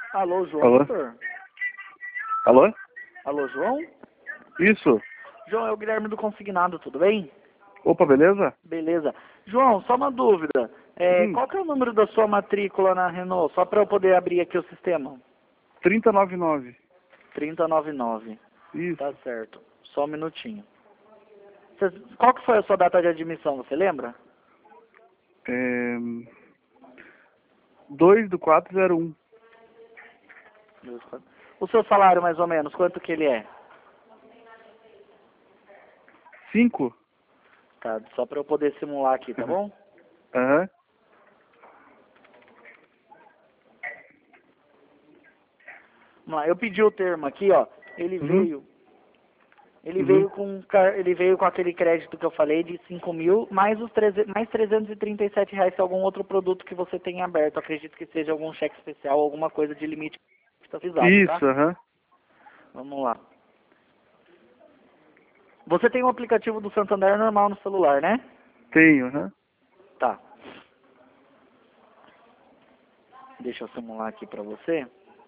Alô, João, Alô? doutor? Alô? Alô, João? Isso. João, é o Guilherme do Consignado, tudo bem? Opa, beleza? Beleza. João, só uma dúvida. Qual que é o número da sua matrícula na Renault? Só para eu poder abrir aqui o sistema. 3099. 3099. Isso. Tá certo. Só um minutinho. Qual que foi a sua data de admissão, você lembra? 2/4/01. O seu salário, mais ou menos, quanto que ele é? 5? Tá, só para eu poder simular aqui, tá bom? Aham. Vamos lá, eu pedi o termo aqui, ó. Ele veio... Ele veio com aquele crédito que eu falei de 5 mil, mais os mais R$ 337 se algum outro produto que você tenha aberto. Acredito que seja algum cheque especial, alguma coisa de limite avisado, Isso, tá? aham. Vamos lá. Você tem um aplicativo do Santander normal no celular, né? Tenho, aham. Tá. Deixa eu simular aqui pra você.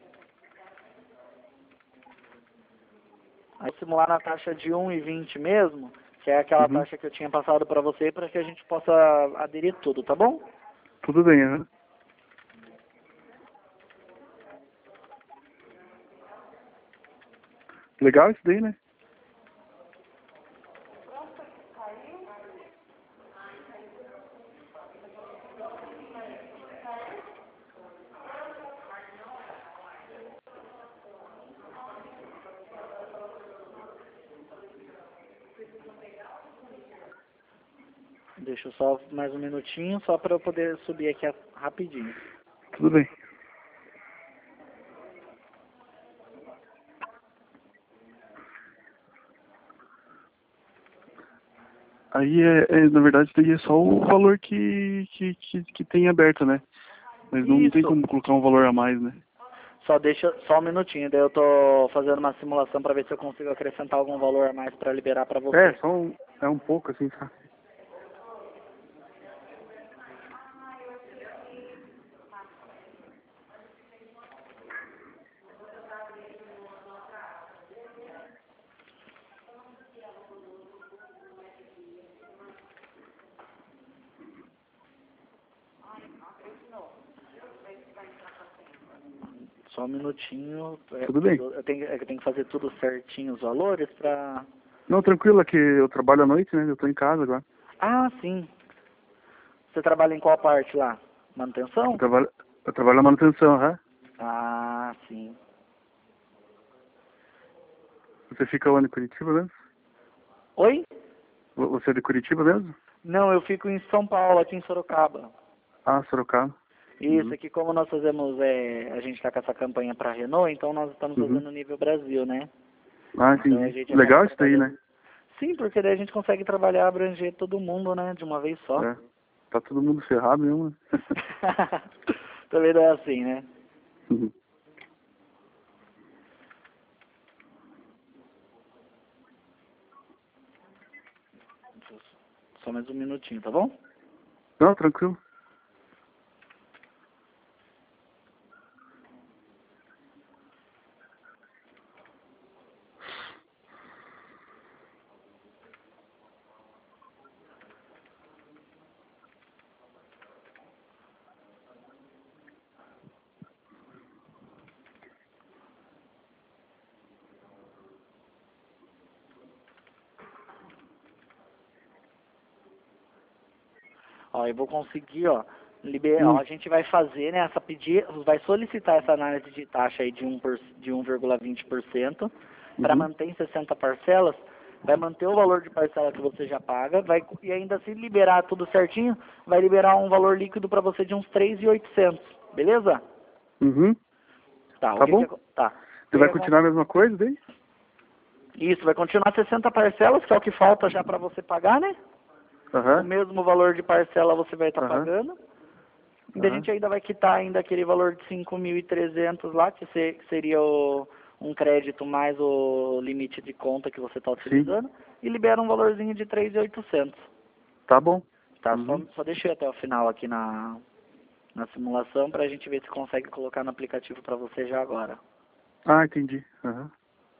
Aí simular na taxa de 1,20 mesmo, que é aquela taxa que eu tinha passado pra você, para que a gente possa aderir tudo, tá bom? Tudo bem, aham. Legal isso daí, né? Deixa eu só mais um minutinho, só para eu poder subir aqui rapidinho. Tudo bem. Aí, na verdade, daí é só o valor que tem aberto, né? Mas não tem Isso. como colocar um valor a mais, né? Só um minutinho, daí eu tô fazendo uma simulação para ver se eu consigo acrescentar algum valor a mais para liberar para você. É um pouco assim, sabe? Só um minutinho. Tudo bem. Eu tenho que fazer tudo certinho os valores para... Não, tranquilo, é que eu trabalho à noite, né? Eu tô em casa agora. Ah, sim. Você trabalha em qual parte lá? Manutenção? Eu trabalho na manutenção, aham. Ah, sim. Você fica onde, em Curitiba mesmo? Oi? Você é de Curitiba mesmo? Não, eu fico em São Paulo, aqui em Sorocaba. Ah, Sorocaba. Isso, aqui como nós fazemos, a gente está com essa campanha para a Renault, então nós estamos fazendo nível Brasil, né? Ah, Então a entendi. gente Legal acaba isso daí, trabalhando. né? Sim, porque daí a gente consegue trabalhar, abranger todo mundo, né? De uma vez só. É. Tá todo mundo ferrado mesmo, né? Também não é assim, né? Uhum. Só mais um minutinho, tá bom? Não, tranquilo. Ó, eu vou conseguir, ó, liberar, a gente vai fazer, né, vai solicitar essa análise de taxa aí de 1,20% para manter em 60 parcelas, vai manter o valor de parcela que você já paga, e ainda se liberar tudo certinho, vai liberar um valor líquido para você de uns 3.800, beleza? Uhum. Tá, Tá bom? tá. Você vai continuar a mesma coisa daí? Isso, vai continuar 60 parcelas, que é o que falta já para você pagar, né? O Aham. mesmo valor de parcela você vai estar pagando. E a Aham. gente ainda vai quitar ainda aquele valor de 5.300 lá, que seria um crédito mais o limite de conta que você está utilizando. E libera um valorzinho de 3.800. Tá bom. Tá, só deixa eu ir até o final aqui na... na simulação para a gente ver se consegue colocar no aplicativo para você já agora. Ah, entendi. Aham.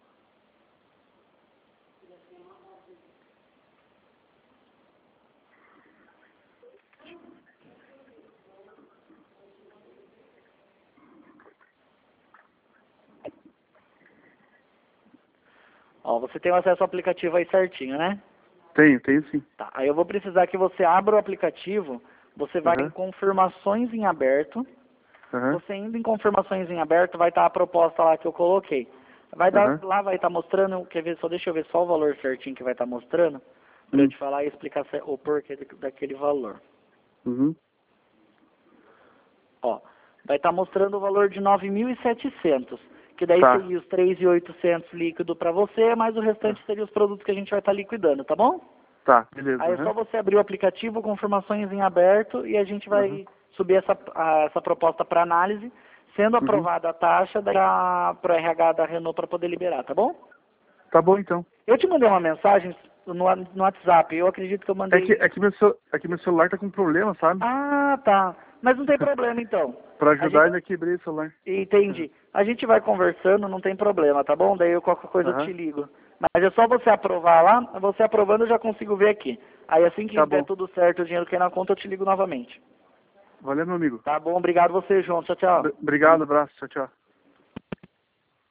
Ó, você tem o acesso ao aplicativo aí certinho, né? Tenho sim. Tá, aí eu vou precisar que você abra o aplicativo, você vai em confirmações em aberto, Aham. você indo em confirmações em aberto, vai estar a proposta lá que eu coloquei. Vai dar, lá vai estar mostrando, quer ver, deixa eu ver só o valor certinho que vai estar mostrando, para eu te falar e explicar o porquê daquele valor. Uhum. Ó, vai estar mostrando o valor de 9.700, que daí Tá. seria os 3.800 líquido para você, mas o restante seria os produtos que a gente vai estar liquidando, tá bom? Tá, beleza. Aí é só você abrir o aplicativo, confirmações em aberto, e a gente vai subir essa proposta para análise, sendo aprovada a taxa para o RH da Renault para poder liberar, tá bom? Tá bom então. Eu te mandei uma mensagem no WhatsApp, eu acredito que eu mandei... É que meu celular tá com problema, sabe? Ah, tá. Mas não tem problema então. Pra A ajudar, gente... ainda quebrei o celular. Entendi. A gente vai conversando, não tem problema, tá bom? Daí qualquer coisa eu te ligo. Mas é só você aprovar lá, você aprovando eu já consigo ver aqui. Aí assim que der tudo certo, o dinheiro que é na conta, eu te ligo novamente. Valeu, meu amigo. Tá bom, obrigado você, João. Tchau, tchau. Obrigado, abraço. Tchau, tchau.